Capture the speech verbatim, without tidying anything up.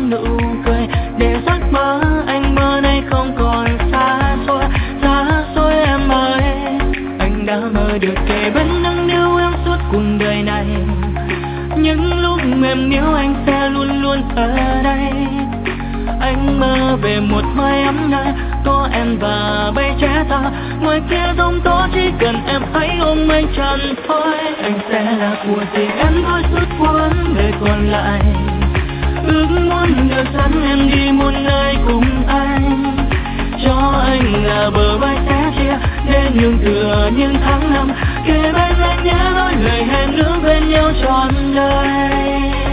nụ cười để giấc mơ anh mơ nay không còn xa xôi, xa xôi em ơi. Anh đã mơ được kề bên nắng níu em suốt cuộc đời này, những lúc mềm níu anh sẽ luôn luôn ở đây. Anh mơ về một mái ấm nơi có em và bay trẻ ta, ngoài kia giông tố chỉ cần em hãy ôm anh chân thôi. Anh sẽ là của riêng em thôi suốt quãng đời còn lại, ước muốn được dẫn em đi một nơi cùng anh, cho anh là bờ vai sẻ chia để nhường thừa những tháng năm kề bên anh nhớ nói lời hẹn ước bên nhau trọn đời.